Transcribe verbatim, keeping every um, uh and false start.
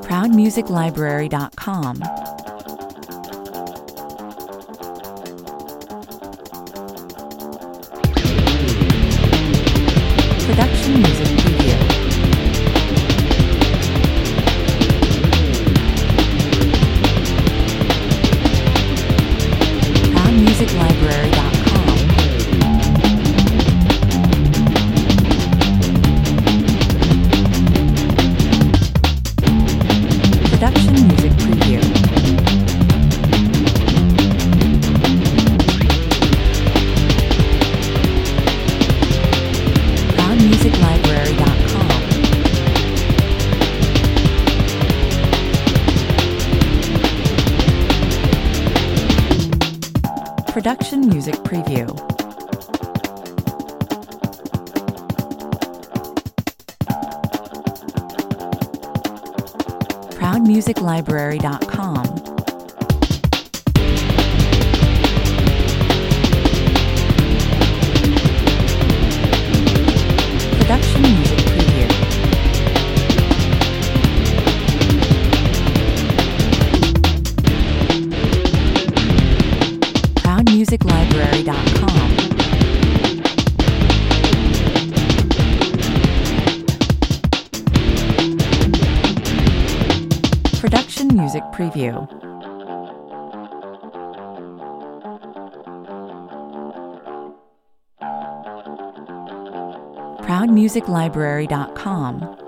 proud music library dot com. Production music preview. proud music library dot com. Production music preview. proud music library dot com. Production music preview. proud music library dot com. Production music preview. proud music library dot com. Production music preview. proud music library dot com.